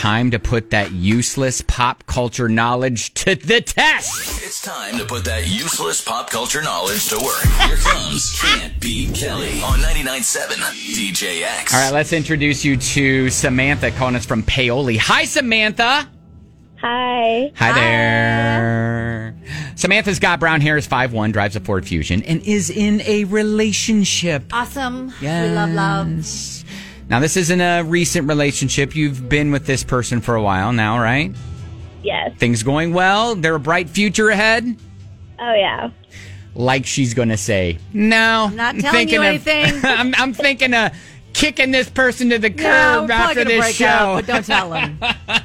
time to put that useless pop culture knowledge to the test. It's time to put that useless pop culture knowledge to work. Here comes Can't Beat Kelly on 99.7 DJX. All right, let's introduce you to Samantha calling us from Paoli. Hi, Samantha. Hi. Hi there. Samantha's got brown hair, is 5'1", drives a Ford Fusion, and is in a relationship. Awesome. Yes. We love. Now, this isn't a recent relationship. You've been with this person for a while now, right? Yes. Things going well? There a bright future ahead? Oh, yeah. Like she's going to say, no. I'm not telling you anything. I'm thinking of kicking this person to the curb after this show. Out, but don't tell him.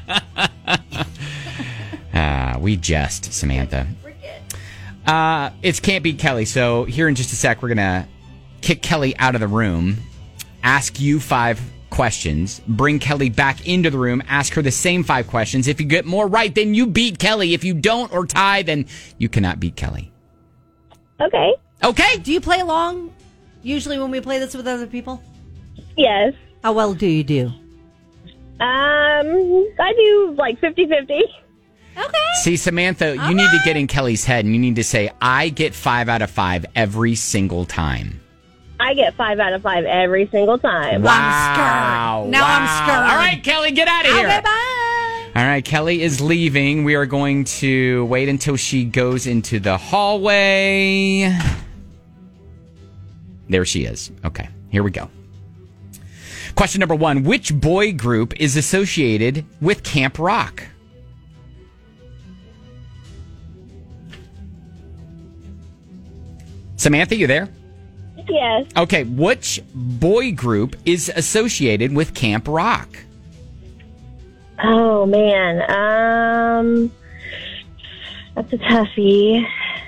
We jest, Samantha. It's Can't Beat Kelly. So here in just a sec, we're going to kick Kelly out of the room, ask you 5 questions, bring Kelly back into the room, ask her the same 5 questions. If you get more right, then you beat Kelly. If you don't or tie, then you cannot beat Kelly. Okay. Okay. Do you play along usually when we play this with other people? Yes. How well do you do? I do like 50-50. Okay. See, Samantha, you need to get in Kelly's head and you need to say, I get 5 out of 5 every single time. I get 5 out of 5 every single time. Wow. I'm scared. Now I'm scared. All right, Kelly, get out of here. Okay, bye. All right, Kelly is leaving. We are going to wait until she goes into the hallway. There she is. Okay, here we go. Question number 1. Which boy group is associated with Camp Rock? Samantha, you there? Yes. Okay, which boy group is associated with Camp Rock? Oh, man. That's a toughie.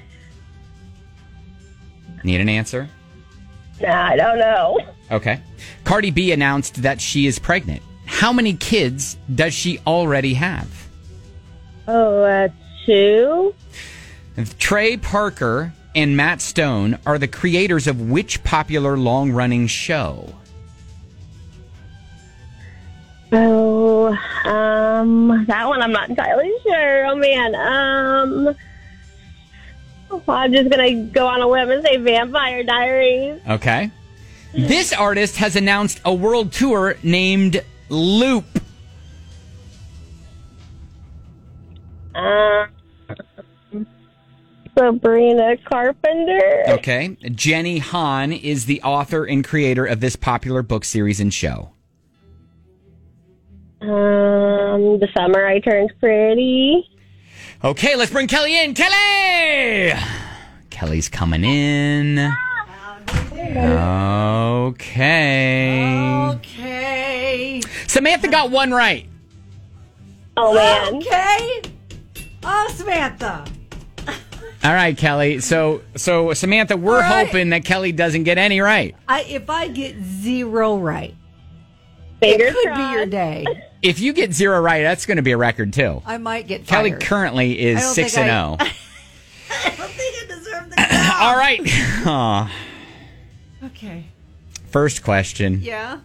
Need an answer? Nah, I don't know. Okay. Cardi B announced that she is pregnant. How many kids does she already have? Oh, 2. Trey Parker and Matt Stone are the creators of which popular long-running show? Oh, that one I'm not entirely sure. Oh, man. I'm just going to go on a whim and say Vampire Diaries. Okay. This artist has announced a world tour named Loop. Sabrina Carpenter. Okay. Jenny Han is the author and creator of this popular book series and show. The Summer I Turned Pretty. Okay, let's bring Kelly in. Kelly! Kelly's coming in. Okay. Okay. Samantha got 1 right. Oh, man. Okay. Oh, Samantha. All right, Kelly. So Samantha, we're hoping that Kelly doesn't get any right. If I get 0 right, Fingers it could crossed. be your day. If you get 0 right, that's going to be a record too. I might get Kelly fired. currently is I don't 6 think and 0. I don't think I deserve the job. All right. Aw. Okay. First question. Yeah.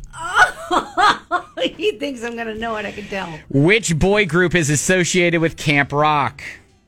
He thinks I'm going to know it, I can tell. Which boy group is associated with Camp Rock?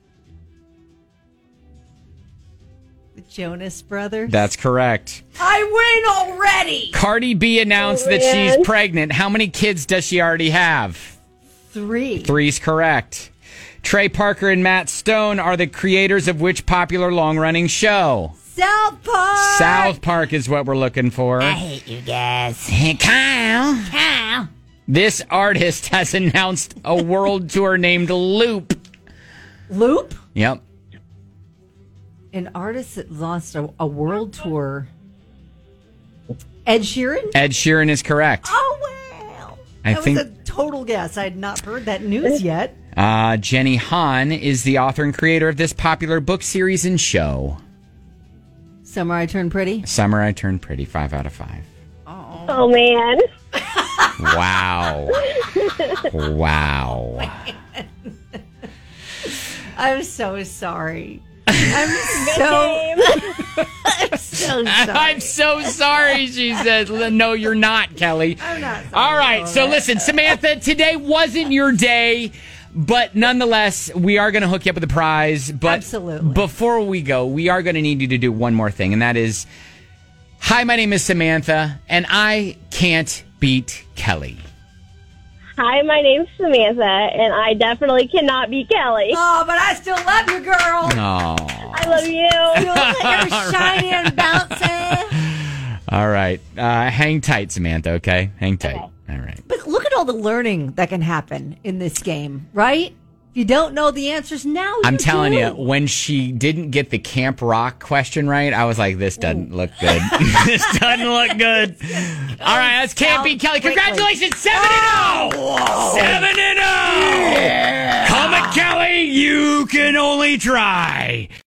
The Jonas Brothers. That's correct. I win already. Cardi B announced that she's pregnant. How many kids does she already have? 3. 3's correct. Trey Parker and Matt Stone are the creators of which popular long-running show? South Park. South Park is what we're looking for. I hate you guys. Hey, Kyle. This artist has announced a world tour named Loop. Loop? Yep. An artist that lost a world tour. Ed Sheeran? Ed Sheeran is correct. Oh, well. That was a total guess. I had not heard that news yet. Jenny Han is the author and creator of this popular book series and show. Summer I Turned Pretty? Summer I Turned Pretty, 5 out of 5. Oh, man. Wow. Wow. I'm so sorry. I'm so sorry. I'm so sorry, she says. No, you're not, Kelly. I'm not sorry. All right, so listen, Samantha, today wasn't your day, but nonetheless, we are going to hook you up with a prize. But absolutely. Before we go, we are going to need you to do one more thing, and that is, hi, my name is Samantha, and I can't beat Kelly. Hi, my name's Samantha, and I definitely cannot beat Kelly. Oh, but I still love you, girl. Oh. I love you. You're shiny and bouncy. All right. Hang tight, Samantha, okay? Hang tight. Okay. All right. But look at all the learning that can happen in this game, right? If you don't know the answers now, I'm telling do. you, when she didn't get the Camp Rock question right, I was like, this doesn't look good. This doesn't look good. All right, that's Can't Beat Kelly. Congratulations, 7-0! 7-0! Yeah. Come at Kelly, you can only try.